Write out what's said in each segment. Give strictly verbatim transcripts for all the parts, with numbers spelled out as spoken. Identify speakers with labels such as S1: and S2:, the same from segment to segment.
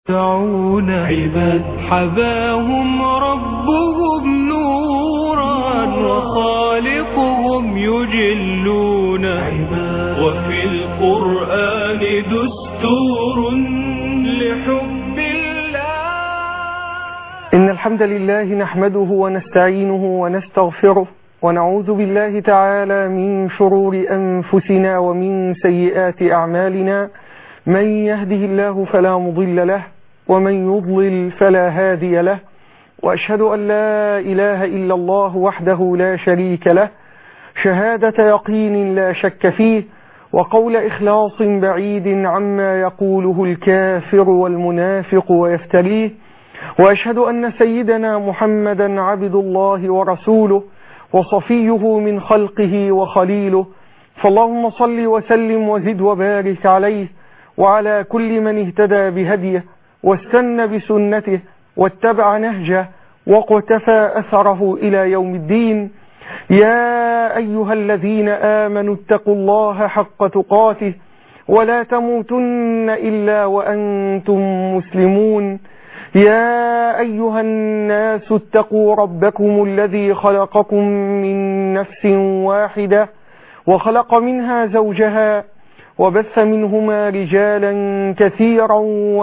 S1: دعون عباد حباهم ربهم نورا وخالقهم يجلون عباد وفي القرآن دستور لحب الله.
S2: إن الحمد لله نحمده ونستعينه ونستغفره ونعوذ بالله تعالى من شرور أنفسنا ومن سيئات أعمالنا. من يهده الله فلا مضل له ومن يضلل فلا هادي له، وأشهد أن لا إله إلا الله وحده لا شريك له شهادة يقين لا شك فيه، وقول إخلاص بعيد عما يقوله الكافر والمنافق ويفتريه. وأشهد أن سيدنا محمدا عبد الله ورسوله وصفيه من خلقه وخليله، فاللهم صل وسلم وزد وبارك عليه وعلى كل من اهتدى بهديه واستنى بسنته واتبع نهجه وقتفى أثره إلى يوم الدين. يا أيها الذين آمنوا اتقوا الله حق تقاته ولا تموتن إلا وأنتم مسلمون. يا أيها الناس اتقوا ربكم الذي خلقكم من نفس واحدة وخلق منها زوجها وبث منهما رجالا كثيرا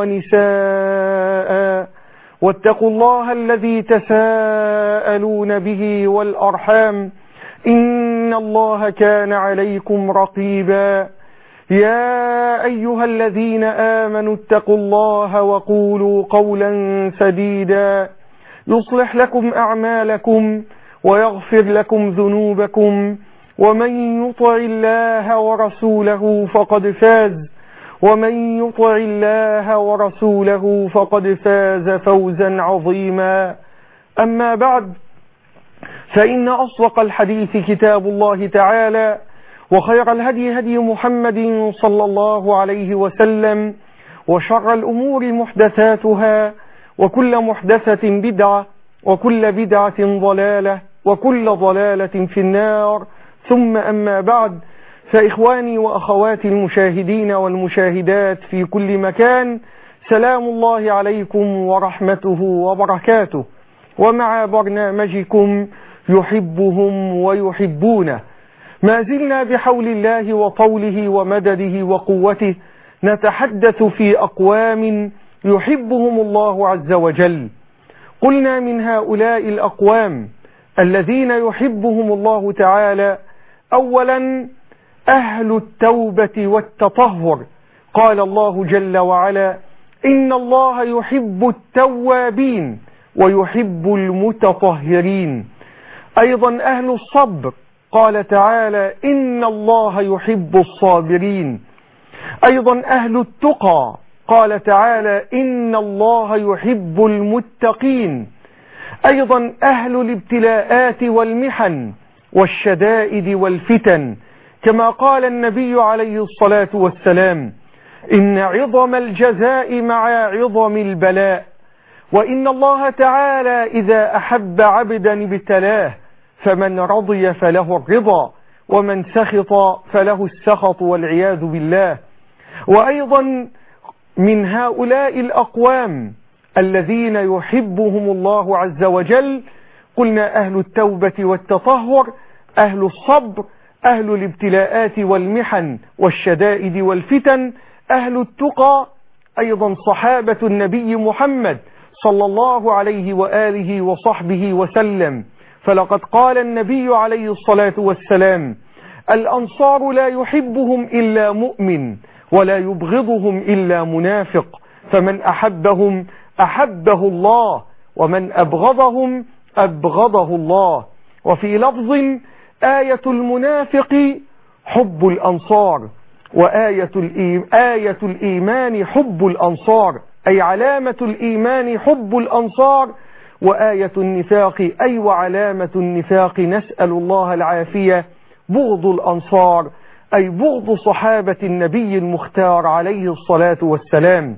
S2: ونساء، واتقوا الله الذي تساءلون به والأرحام إن الله كان عليكم رقيبا. يا أيها الذين آمنوا اتقوا الله وقولوا قولا سديدا يصلح لكم أعمالكم ويغفر لكم ذنوبكم، ومن يطع الله ورسوله فقد فاز ومن يطع الله ورسوله فقد فاز فوزا عظيما. أما بعد، فإن أصدق الحديث كتاب الله تعالى، وخير الهدي هدي محمد صلى الله عليه وسلم، وشر الأمور محدثاتها، وكل محدثة بدعة، وكل بدعة ضلالة، وكل ضلالة في النار. ثم أما بعد، فإخواني وأخواتي المشاهدين والمشاهدات في كل مكان، سلام الله عليكم ورحمته وبركاته، ومع برنامجكم يحبهم ويحبونه. ما زلنا بحول الله وطوله ومدده وقوته نتحدث في أقوام يحبهم الله عز وجل. قلنا من هؤلاء الأقوام الذين يحبهم الله تعالى أولا أهل التوبة والتطهر. قال الله جل وعلا: إن الله يحب التوابين ويحب المتطهرين. أيضا أهل الصبر، قال تعالى: إن الله يحب الصابرين. أيضا أهل التقى، قال تعالى: إن الله يحب المتقين. أيضا أهل الابتلاءات والمحن والشدائد والفتن، كما قال النبي عليه الصلاة والسلام: إن عظم الجزاء مع عظم البلاء، وإن الله تعالى إذا أحب عبدا ابتلاه، فمن رضي فله الرضا ومن سخط فله السخط والعياذ بالله. وأيضا من هؤلاء الأقوام الذين يحبهم الله عز وجل قلنا أهل التوبة والتطهر، أهل الصبر، أهل الابتلاءات والمحن والشدائد والفتن، أهل التقى، أيضا صحابة النبي محمد صلى الله عليه وآله وصحبه وسلم. فلقد قال النبي عليه الصلاة والسلام: الأنصار لا يحبهم إلا مؤمن ولا يبغضهم إلا منافق، فمن أحبهم أحبه الله ومن أبغضهم أبغضه الله. وفي لفظ: آية المنافق حب الأنصار، وآية آية الإيمان حب الأنصار، أي علامة الإيمان حب الأنصار، وآية النفاق أي وعلامة النفاق نسأل الله العافية بغض الأنصار، أي بغض صحابة النبي المختار عليه الصلاة والسلام.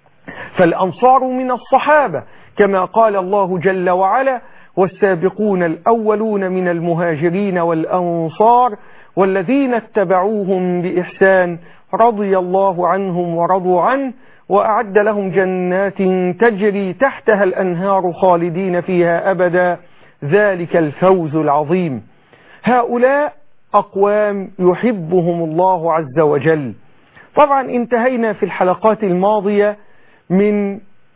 S2: فالأنصار من الصحابة، كما قال الله جل وعلا: والسابقون الأولون من المهاجرين والأنصار والذين اتبعوهم بإحسان رضي الله عنهم ورضوا عنه وأعد لهم جنات تجري تحتها الأنهار خالدين فيها أبدا، ذلك الفوز العظيم. هؤلاء أقوام يحبهم الله عز وجل. طبعا انتهينا في الحلقات الماضية من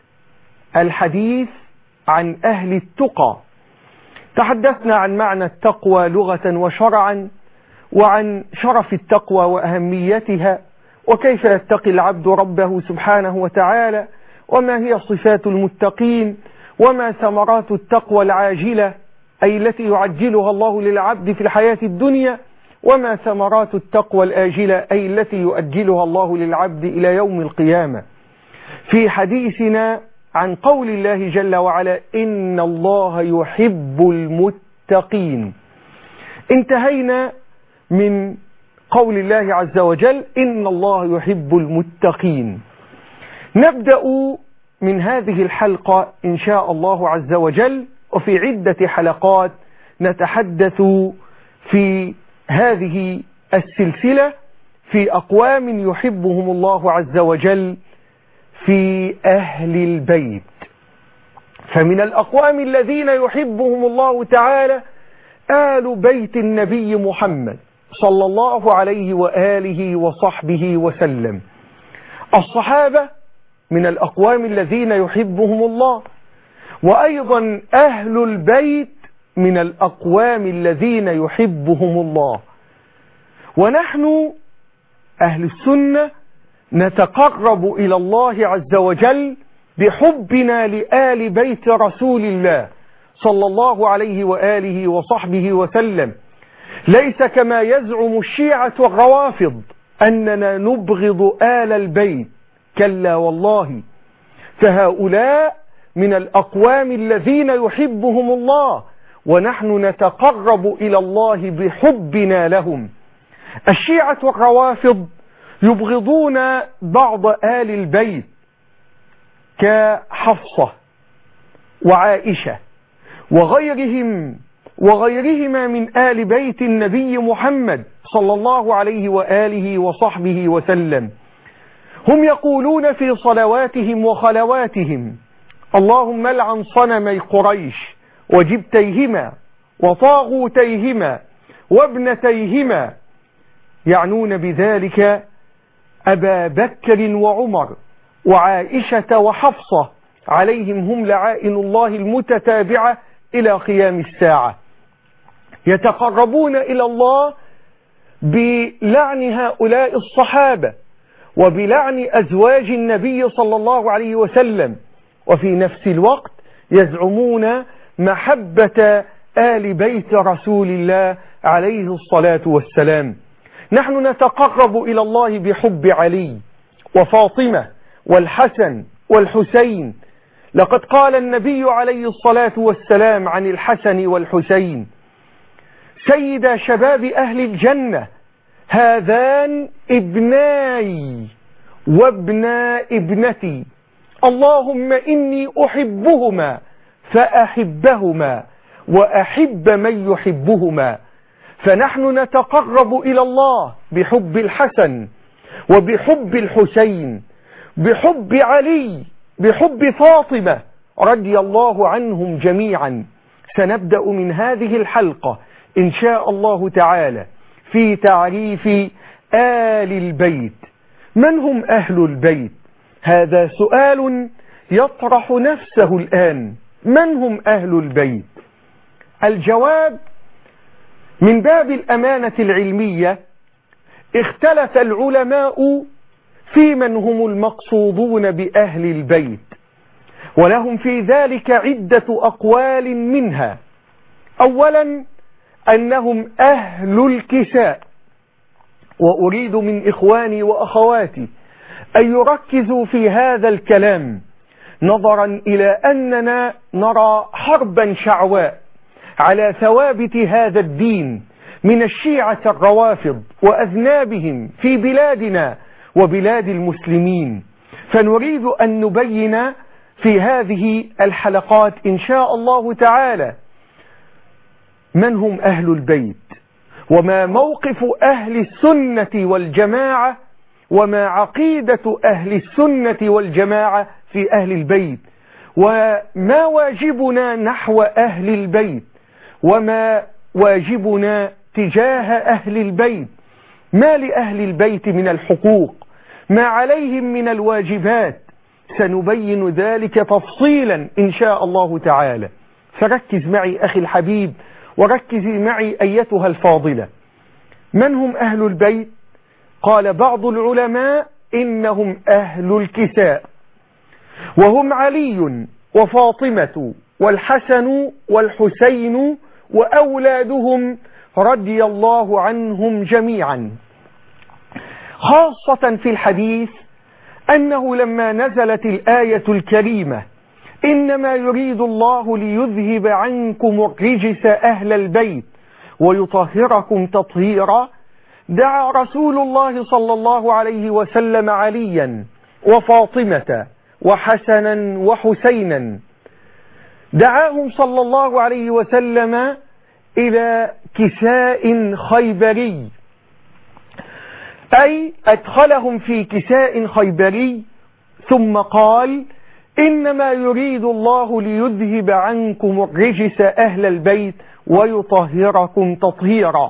S2: الحديث عن أهل التقى، تحدثنا عن معنى التقوى لغة وشرعا، وعن شرف التقوى وأهميتها، وكيف يتقي العبد ربه سبحانه وتعالى، وما هي صفات المتقين، وما ثمرات التقوى العاجلة أي التي يعجلها الله للعبد في الحياة الدنيا، وما ثمرات التقوى الآجلة أي التي يؤجلها الله للعبد إلى يوم القيامة. في حديثنا عن قول الله جل وعلا إن الله يحب المتقين، انتهينا من قول الله عز وجل إن الله يحب المتقين. نبدأ من هذه الحلقة إن شاء الله عز وجل، وفي عدة حلقات نتحدث في هذه السلسلة في أقوام يحبهم الله عز وجل في أهل البيت. فمن الأقوام الذين يحبهم الله تعالى آل بيت النبي محمد صلى الله عليه وآله وصحبه وسلم. الصحابة من الأقوام الذين يحبهم الله، وأيضا أهل البيت من الأقوام الذين يحبهم الله. ونحن أهل السنة نتقرب إلى الله عز وجل بحبنا لآل بيت رسول الله صلى الله عليه وآله وصحبه وسلم، ليس كما يزعم الشيعة الروافض أننا نبغض آل البيت، كلا والله. فهؤلاء من الأقوام الذين يحبهم الله، ونحن نتقرب إلى الله بحبنا لهم. الشيعة الروافض يبغضون بعض آل البيت كحفصة وعائشة وغيرهم وغيرهما من آل بيت النبي محمد صلى الله عليه وآله وصحبه وسلم. هم يقولون في صلواتهم وخلواتهم اللهم لعن صنمي قريش وجبتيهما وطاغوتيهما وابنتيهما، يعنون بذلك أبا بكر وعمر وعائشة وحفصة عليهم هم لعائن الله المتتابعة إلى قيام الساعة. يتقربون إلى الله بلعن هؤلاء الصحابة وبلعن أزواج النبي صلى الله عليه وسلم، وفي نفس الوقت يزعمون محبة آل بيت رسول الله عليه الصلاة والسلام. نحن نتقرب إلى الله بحب علي وفاطمة والحسن والحسين. لقد قال النبي عليه الصلاة والسلام عن الحسن والحسين سيد شباب أهل الجنة هذان ابناي وابنا ابنتي، اللهم إني أحبهما فأحبهما وأحب من يحبهما. فنحن نتقرب إلى الله بحب الحسن وبحب الحسين، بحب علي، بحب فاطمة رضي الله عنهم جميعا. سنبدأ من هذه الحلقة إن شاء الله تعالى في تعريف آل البيت. من هم أهل البيت؟ هذا سؤال يطرح نفسه الآن. من هم أهل البيت؟ الجواب من باب الأمانة العلمية اختلف العلماء في من هم المقصودون بأهل البيت، ولهم في ذلك عدة أقوال، منها أولا أنهم أهل الكساء. وأريد من إخواني وأخواتي أن يركزوا في هذا الكلام، نظرا إلى أننا نرى حربا شعواء على ثوابت هذا الدين من الشيعة الروافض وأذنابهم في بلادنا وبلاد المسلمين. فنريد أن نبين في هذه الحلقات إن شاء الله تعالى من هم أهل البيت، وما موقف أهل السنة والجماعة وما عقيدة أهل السنة والجماعة في أهل البيت، وما واجبنا نحو أهل البيت، وما واجبنا تجاه أهل البيت، ما لأهل البيت من الحقوق، ما عليهم من الواجبات. سنبين ذلك تفصيلا إن شاء الله تعالى، فركز معي أخي الحبيب وركزي معي أيتها الفاضلة. من هم أهل البيت؟ قال بعض العلماء إنهم أهل الكساء، وهم علي وفاطمة والحسن والحسين وأولادهم رضي الله عنهم جميعا. خاصة في الحديث أنه لما نزلت الآية الكريمة إنما يريد الله ليذهب عنكم الرجس أهل البيت ويطهركم تطهيرا، دعا رسول الله صلى الله عليه وسلم عليا وفاطمة وحسنا وحسينا، دعاهم صلى الله عليه وسلم إلى كساء خيبري، أي أدخلهم في كساء خيبري، ثم قال إنما يريد الله ليذهب عنكم الرجس أهل البيت ويطهركم تطهيرا.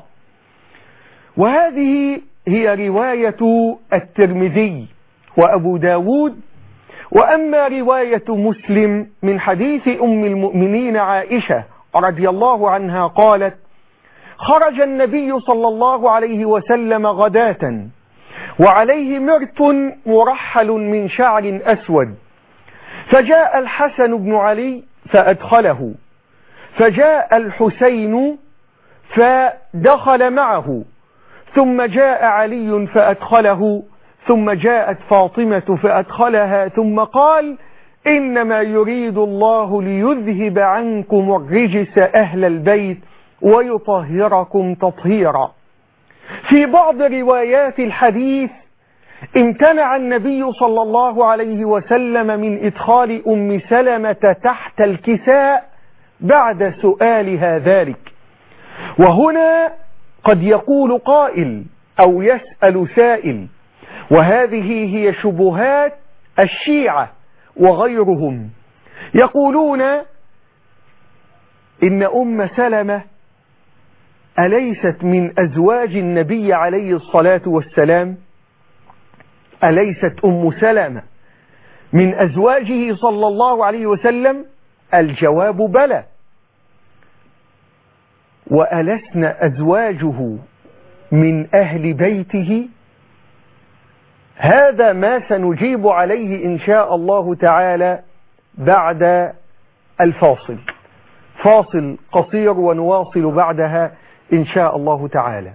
S2: وهذه هي رواية الترمذي وأبو داود. وأما رواية مسلم من حديث أم المؤمنين عائشة رضي الله عنها قالت: خرج النبي صلى الله عليه وسلم غداة وعليه مرط مرحل من شعر أسود، فجاء الحسن بن علي فأدخله، فجاء الحسين فدخل معه، ثم جاء علي فأدخله، ثم جاءت فاطمة فأدخلها، ثم قال: إنما يريد الله ليذهب عنكم الرجس أهل البيت ويطهركم تطهيرا. في بعض روايات الحديث امتنع النبي صلى الله عليه وسلم من إدخال أم سلمة تحت الكساء بعد سؤالها ذلك. وهنا قد يقول قائل أو يسأل سائل، وهذه هي شبهات الشيعة وغيرهم، يقولون إن أم سلمة أليست من أزواج النبي عليه الصلاة والسلام؟ أليست أم سلمة من أزواجه صلى الله عليه وسلم؟ الجواب بلى. وألسن أزواجه من أهل بيته؟ هذا ما سنجيب عليه إن شاء الله تعالى بعد الفاصل. فاصل قصير ونواصل بعدها إن شاء الله تعالى.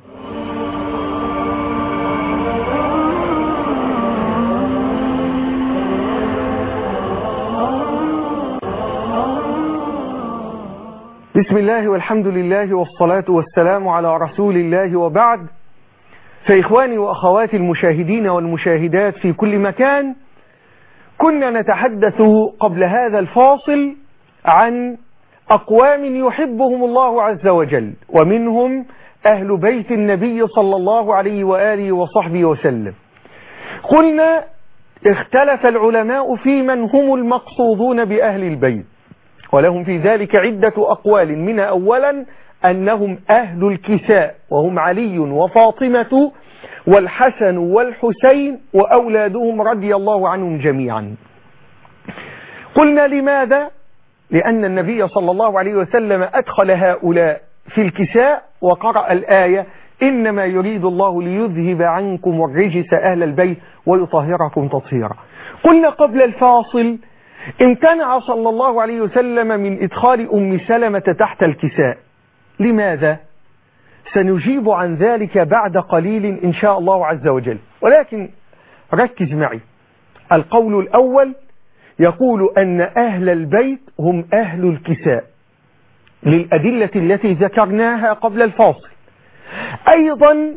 S2: بسم الله والحمد لله والصلاة والسلام على رسول الله، وبعد. فإخواني وأخواتي المشاهدين والمشاهدات في كل مكان، كنا نتحدث قبل هذا الفاصل عن أقوام يحبهم الله عز وجل، ومنهم أهل بيت النبي صلى الله عليه وآله وصحبه وسلم. قلنا اختلف العلماء في من هم المقصودون بأهل البيت، ولهم في ذلك عدة أقوال، من أولا أنهم أهل الكساء، وهم علي وفاطمة والحسن والحسين وأولادهم رضي الله عنهم جميعا. قلنا لماذا؟ لأن النبي صلى الله عليه وسلم أدخل هؤلاء في الكساء وقرأ الآية: إنما يريد الله ليذهب عنكم الرجس أهل البيت ويطهركم تطهيرا. قلنا قبل الفاصل امتنع صلى الله عليه وسلم من إدخال أم سلمة تحت الكساء. لماذا؟ سنجيب عن ذلك بعد قليل إن شاء الله عز وجل، ولكن ركز معي. القول الأول يقول أن أهل البيت هم أهل الكساء للأدلة التي ذكرناها قبل الفاصل. أيضا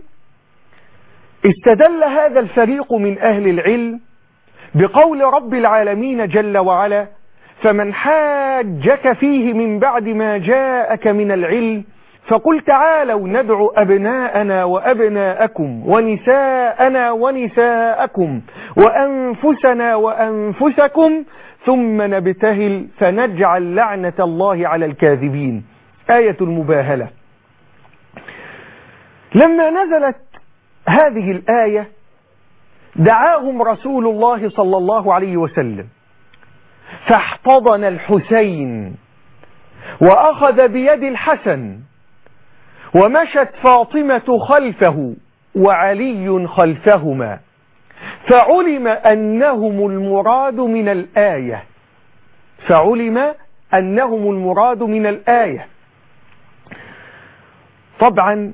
S2: استدل هذا الفريق من أهل العلم بقول رب العالمين جل وعلا: فمن حاجك فيه من بعد ما جاءك من العلم فقل تعالوا ندعو أبناءنا وأبناءكم ونساءنا ونساءكم وأنفسنا وأنفسكم ثم نبتهل فنجعل لعنة الله على الكاذبين. آية المباهلة. لما نزلت هذه الآية دعاهم رسول الله صلى الله عليه وسلم فاحتضن الحسين وأخذ بيد الحسن ومشت فاطمة خلفه وعلي خلفهما فعلم أنهم المراد من الآية فعلم أنهم المراد من الآية. طبعا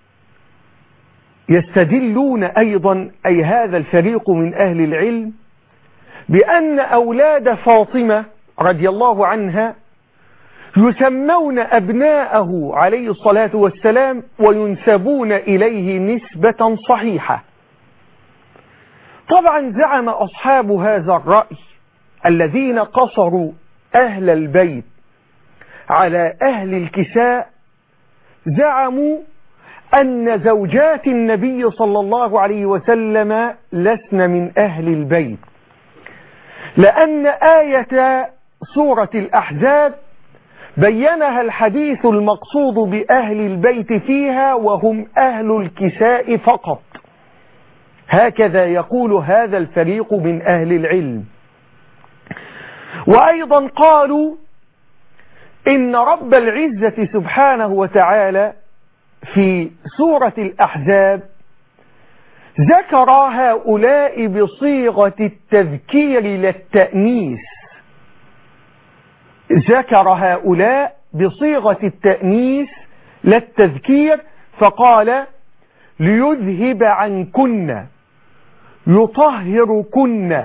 S2: يستدلون أيضا أي هذا الفريق من أهل العلم بأن أولاد فاطمة رضي الله عنها يسمون أبناءه عليه الصلاة والسلام وينسبون إليه نسبة صحيحة. طبعا زعم أصحاب هذا الرأي الذين قصروا أهل البيت على أهل الكساء زعموا أن زوجات النبي صلى الله عليه وسلم لسن من أهل البيت، لأن آية سورة الأحزاب بينها الحديث المقصود بأهل البيت فيها وهم أهل الكساء فقط. هكذا يقول هذا الفريق من أهل العلم. وأيضا قالوا إن رب العزة سبحانه وتعالى في سورة الأحزاب ذكر هؤلاء بصيغة التذكير للتأنيث ذكر هؤلاء بصيغة التأنيث للتذكير فقال ليذهب عنكن يطهركن،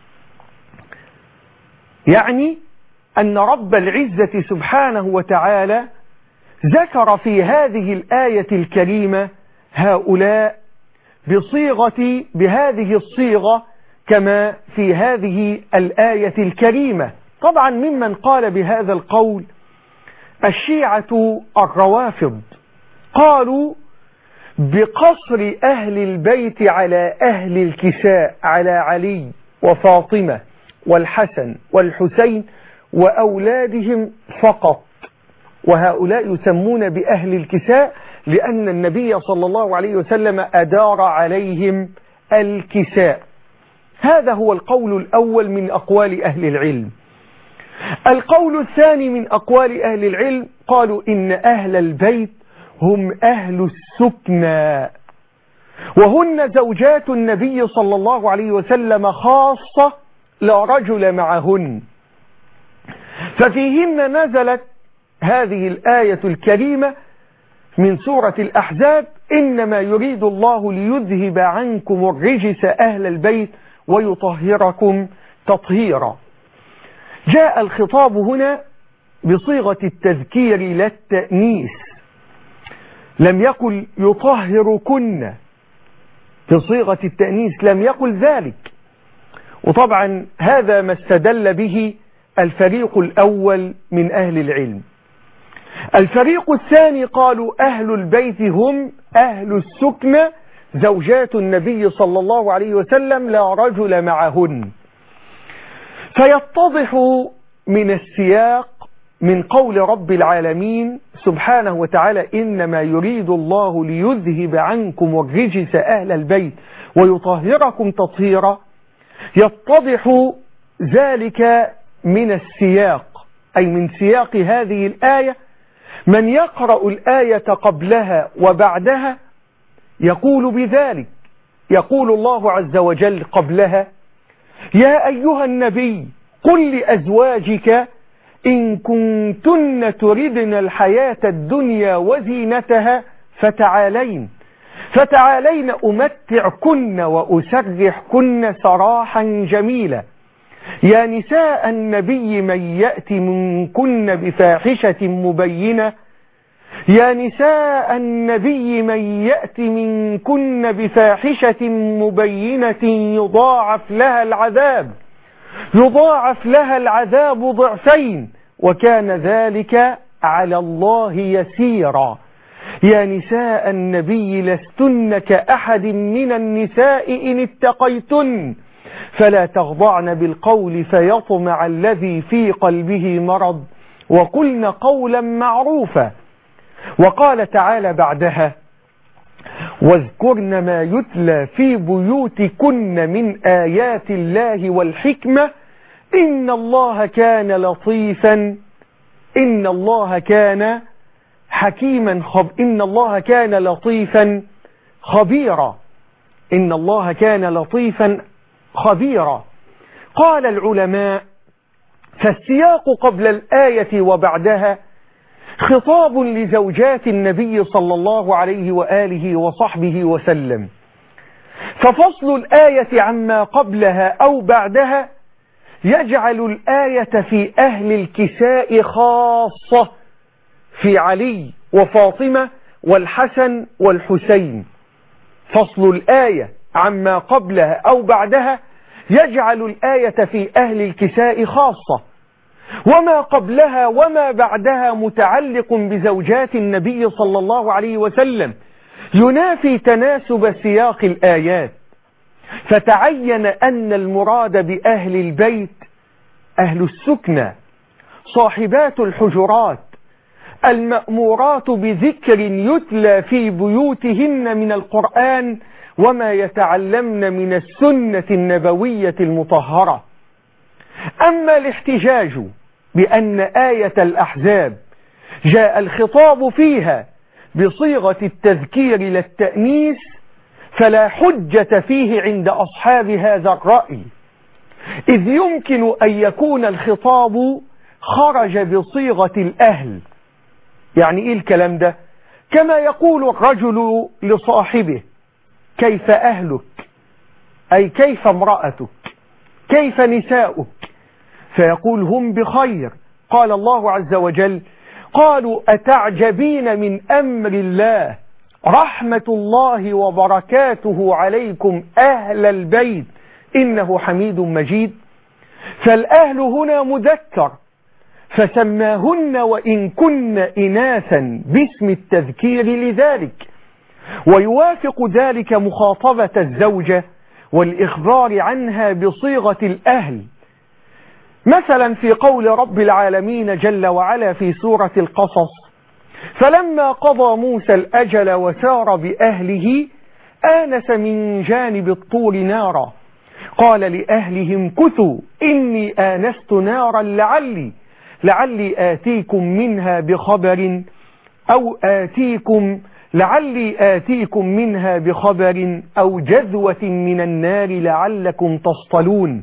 S2: يعني أن رب العزة سبحانه وتعالى ذكر في هذه الآية الكريمة هؤلاء بصيغة بهذه الصيغة كما في هذه الآية الكريمة. طبعا ممن قال بهذا القول الشيعة الروافض، قالوا بقصر أهل البيت على أهل الكساء على علي وفاطمة والحسن والحسين وأولادهم فقط، وهؤلاء يسمون بأهل الكساء لأن النبي صلى الله عليه وسلم أدار عليهم الكساء. هذا هو القول الأول من أقوال أهل العلم. القول الثاني من أقوال أهل العلم قالوا إن أهل البيت هم أهل السكنى وهن زوجات النبي صلى الله عليه وسلم خاصة لا رجل معهن، ففيهن نزلت هذه الآية الكريمة من سورة الأحزاب إنما يريد الله ليذهب عنكم الرجس أهل البيت ويطهركم تطهيرا. جاء الخطاب هنا بصيغة التذكير للتأنيث، لم يقل يطهركن بصيغة التأنيث، لم يقل ذلك. وطبعا هذا ما استدل به الفريق الأول من أهل العلم. الفريق الثاني قالوا أهل البيت هم أهل السكنى زوجات النبي صلى الله عليه وسلم لا رجل معهن. فيتضح من السياق من قول رب العالمين سبحانه وتعالى إنما يريد الله ليذهب عنكم الرجس أهل البيت ويطهركم تطهيرا، يتضح ذلك من السياق أي من سياق هذه الآية. من يقرأ الآية قبلها وبعدها يقول بذلك. يقول الله عز وجل قبلها يا أيها النبي قل لأزواجك إن كنتن تردن الحياة الدنيا وزينتها فتعالين فتعالين أمتعكن وأسرحكن سراحا جميلا يا نساء النبي من يأت منكن بفاحشة مبينة يا نساء النبي من يأت منكن بفاحشة مبينة يضاعف لها العذاب يضاعف لها العذاب ضعفين وكان ذلك على الله يسيرا. يا نساء النبي لستن كأحد من النساء إن اتقيتن فلا تخضعن بالقول فيطمع الذي في قلبه مرض وقلن قولا معروفا. وقال تعالى بعدها واذكرن ما يتلى في بيوتكن من آيات الله والحكمة إن الله كان لطيفا إن الله كان حكيما خب إن الله كان لطيفا خبيرا إن الله كان لطيفا خبيرا. قال العلماء فالسياق قبل الآية وبعدها خطاب لزوجات النبي صلى الله عليه وآله وصحبه وسلم، ففصل الآية عما قبلها أو بعدها يجعل الآية في أهل الكساء خاصة، في علي وفاطمة والحسن والحسين. فصل الآية عما قبلها أو بعدها يجعل الآية في أهل الكساء خاصة، وما قبلها وما بعدها متعلق بزوجات النبي صلى الله عليه وسلم ينافي تناسب سياق الآيات، فتعين أن المراد بأهل البيت أهل السكنى صاحبات الحجرات المأمورات بذكر يتلى في بيوتهن من القرآن وما يتعلمن من السنة النبوية المطهرة. أما الاحتجاج بأن آية الأحزاب جاء الخطاب فيها بصيغة التذكير للتأنيث فلا حجة فيه عند أصحاب هذا الرأي، إذ يمكن أن يكون الخطاب خرج بصيغة الأهل. يعني إيه الكلام ده؟ كما يقول الرجل لصاحبه كيف أهلك، أي كيف امرأتك، كيف نساؤك، فيقول هم بخير. قال الله عز وجل قالوا أتعجبين من أمر الله رحمة الله وبركاته عليكم أهل البيت إنه حميد مجيد. فالأهل هنا مذكر فسماهن وإن كن إناثا باسم التذكير لذلك، ويوافق ذلك مخاطبة الزوجة والإخبار عنها بصيغة الأهل، مثلا في قول رب العالمين جل وعلا في سورة القصص فلما قضى موسى الأجل وسار بأهله آنس من جانب الطور نارا قال لأهلهم كثوا إني آنست نارا لعلي لعلي آتيكم منها بخبر أو آتيكم لعلي آتيكم منها بخبر أو جذوة من النار لعلكم تصطلون.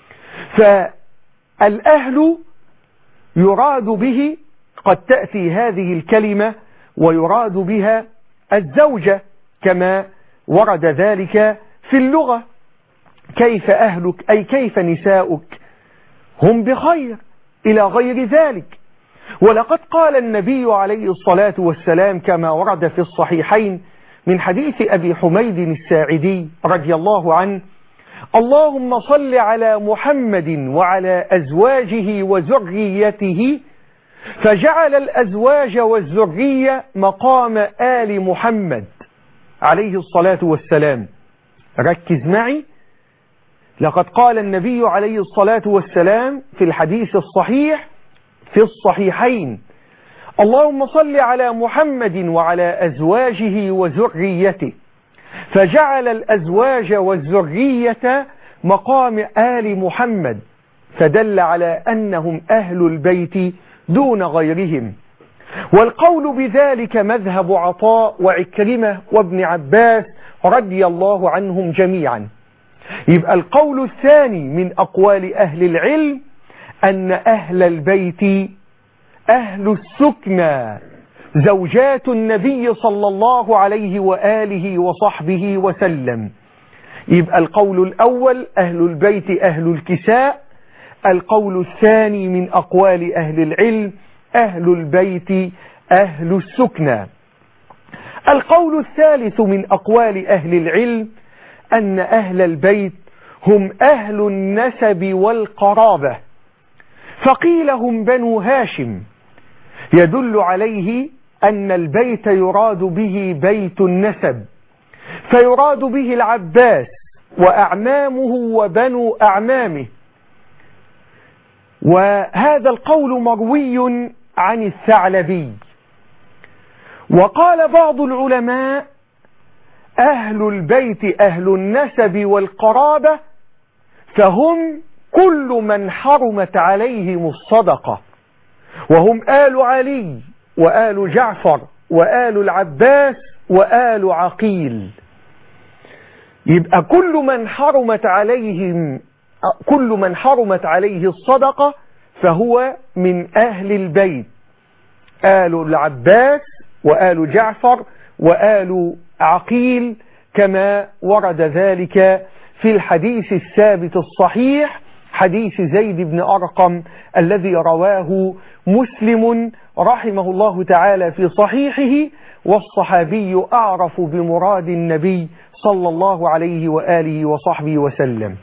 S2: فالأهل يراد به قد تأتي هذه الكلمة ويراد بها الزوجة كما ورد ذلك في اللغة. كيف أهلك أي كيف نساؤك، هم بخير إلى غير ذلك. ولقد قال النبي عليه الصلاة والسلام كما ورد في الصحيحين من حديث أبي حميد الساعدي رضي الله عنه اللهم صل على محمد وعلى أزواجه وذريته، فجعل الأزواج والذرية مقام آل محمد عليه الصلاة والسلام. ركز معي، لقد قال النبي عليه الصلاة والسلام في الحديث الصحيح في الصحيحين اللهم صل على محمد وعلى أزواجه وذريته، فجعل الأزواج والذرية مقام آل محمد، فدل على أنهم أهل البيت دون غيرهم. والقول بذلك مذهب عطاء وعكرمة وابن عباس رضي الله عنهم جميعا. يبقى القول الثاني من أقوال أهل العلم أن أهل البيت أهل السكنى زوجات النبي صلى الله عليه وآله وصحبه وسلم. يبقى القول الأول أهل البيت أهل الكساء، القول الثاني من أقوال أهل العلم أهل البيت أهل السكنى. القول الثالث من أقوال أهل العلم أن أهل البيت هم أهل النسب والقرابة، فقيل هم بنو هاشم، يدل عليه أن البيت يراد به بيت النسب، فيراد به العباس وأعمامه وبنو أعمامه. وهذا القول مروي عن الثعلبي. وقال بعض العلماء: أهل البيت أهل النسب والقرابة، فهم كل من حرمت عليهم الصدقة، وهم آل علي وآل جعفر وآل العباس وآل عقيل. يبقى كل من حرمت عليهم كل من حرمت عليه الصدقة فهو من أهل البيت، آل العباس وآل جعفر وآل عقيل، كما ورد ذلك في الحديث الثابت الصحيح، حديث زيد بن أرقم الذي رواه مسلم رحمه الله تعالى في صحيحه، والصحابي أعرف بمراد النبي صلى الله عليه وآله وصحبه وسلم.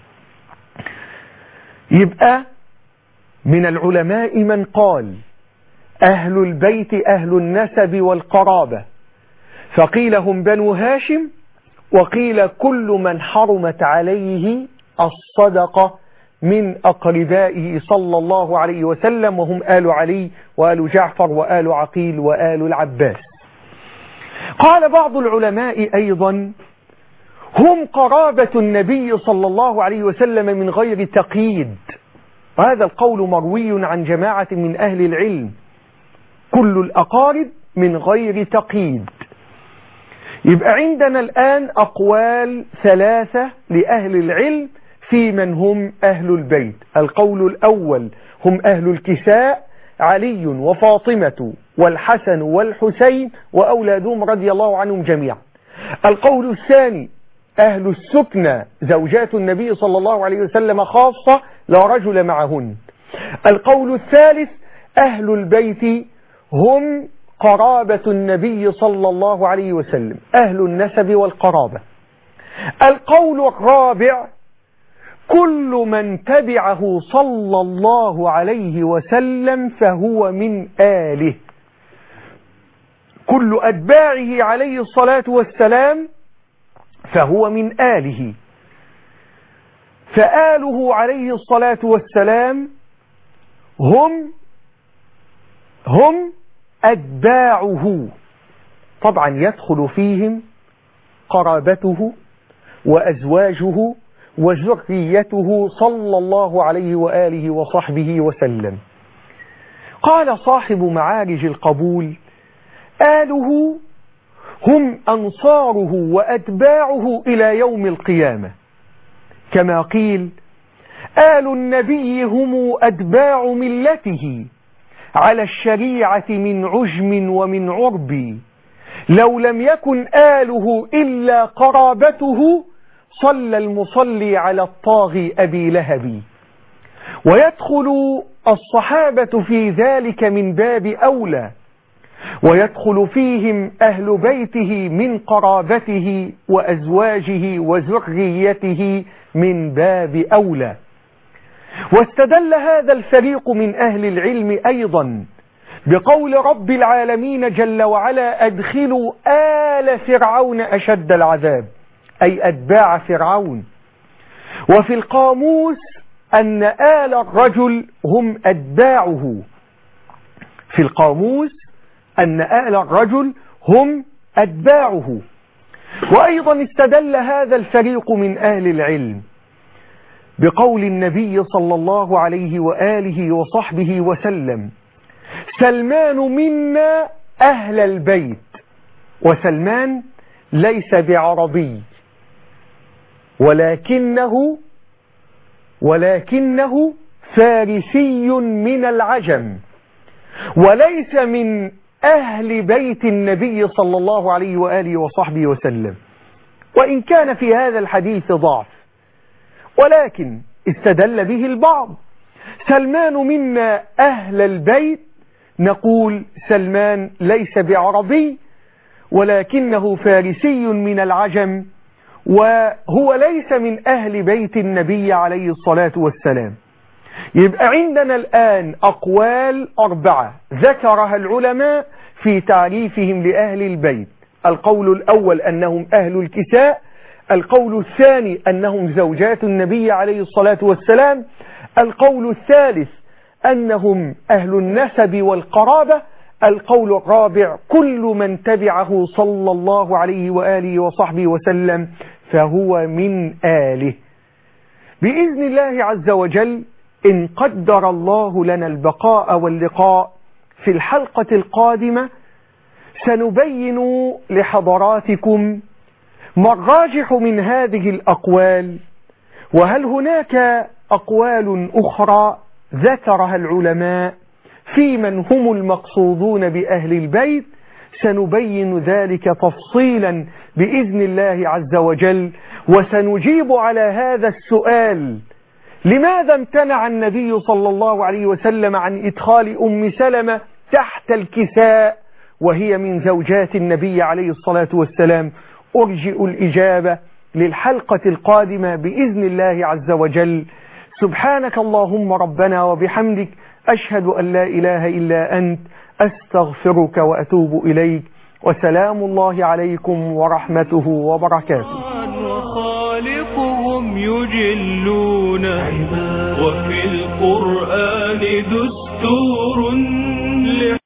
S2: يبقى من العلماء من قال: أهل البيت أهل النسب والقرابة، فقيل هم بنو هاشم، وقيل كل من حرمت عليه الصدقة من أقربائه صلى الله عليه وسلم، وهم آل علي وآل جعفر وآل عقيل وآل العباس. قال بعض العلماء أيضا: هم قرابة النبي صلى الله عليه وسلم من غير تقييد، وهذا القول مروي عن جماعة من أهل العلم، كل الأقارب من غير تقييد. يبقى عندنا الآن أقوال ثلاثة لأهل العلم في من هم أهل البيت. القول الأول: هم أهل الكساء، علي وفاطمة والحسن والحسين وأولادهم رضي الله عنهم جميعا. القول الثاني: أهل السكنى، زوجات النبي صلى الله عليه وسلم خاصة لا رجل معهن. القول الثالث: أهل البيت هم قرابة النبي صلى الله عليه وسلم، أهل النسب والقرابة. القول الرابع: كل من تبعه صلى الله عليه وسلم فهو من آله، كل أتباعه عليه الصلاة والسلام فهو من آله، فآله عليه الصلاة والسلام هم هم أتباعه، طبعا يدخل فيهم قرابته وأزواجه وذريته صلى الله عليه وآله وصحبه وسلم. قال صاحب معارج القبول: آله هم أنصاره وأتباعه إلى يوم القيامة، كما قيل: آل النبي هم أتباع ملته على الشريعة من عجم ومن عرب، لو لم يكن آله إلا قرابته صلى المصلي على الطاغي أبي لهب. ويدخل الصحابة في ذلك من باب أولى، ويدخل فيهم أهل بيته من قرابته وأزواجه وذريته من باب أولى. واستدل هذا الفريق من أهل العلم أيضا بقول رب العالمين جل وعلا: أدخلوا آل فرعون أشد العذاب، أي أتباع فرعون. وفي القاموس أن آل الرجل هم أتباعه، في القاموس أن آل الرجل هم أتباعه. وأيضا استدل هذا الفريق من أهل العلم بقول النبي صلى الله عليه وآله وصحبه وسلم: سلمان منا أهل البيت. وسلمان ليس بعربي، ولكنه ولكنه فارسي من العجم، وليس من أهل بيت النبي صلى الله عليه وآله وصحبه وسلم، وإن كان في هذا الحديث ضعف، ولكن استدل به البعض. سلمان منا أهل البيت، نقول سلمان ليس بعربي، ولكنه فارسي من العجم، وهو ليس من أهل بيت النبي عليه الصلاة والسلام. يبقى عندنا الآن أقوال أربعة ذكرها العلماء في تعريفهم لأهل البيت. القول الأول أنهم أهل الكساء، القول الثاني أنهم زوجات النبي عليه الصلاة والسلام، القول الثالث أنهم أهل النسب والقرابة، القول الرابع كل من تبعه صلى الله عليه وآله وصحبه وسلم فهو من آله. بإذن الله عز وجل إن قدر الله لنا البقاء واللقاء في الحلقة القادمة سنبين لحضراتكم ما الراجح من هذه الأقوال، وهل هناك أقوال أخرى ذكرها العلماء في من هم المقصودون بأهل البيت. سنبين ذلك تفصيلا بإذن الله عز وجل، وسنجيب على هذا السؤال: لماذا امتنع النبي صلى الله عليه وسلم عن إدخال أم سلمة تحت الكساء وهي من زوجات النبي عليه الصلاة والسلام؟ أرجئ الإجابة للحلقة القادمة بإذن الله عز وجل. سبحانك اللهم ربنا وبحمدك، أشهد أن لا إله إلا أنت، أستغفرك وأتوب إليك، وسلام الله عليكم ورحمته وبركاته.
S1: وخالقهم يجلون وفي القرآن دستور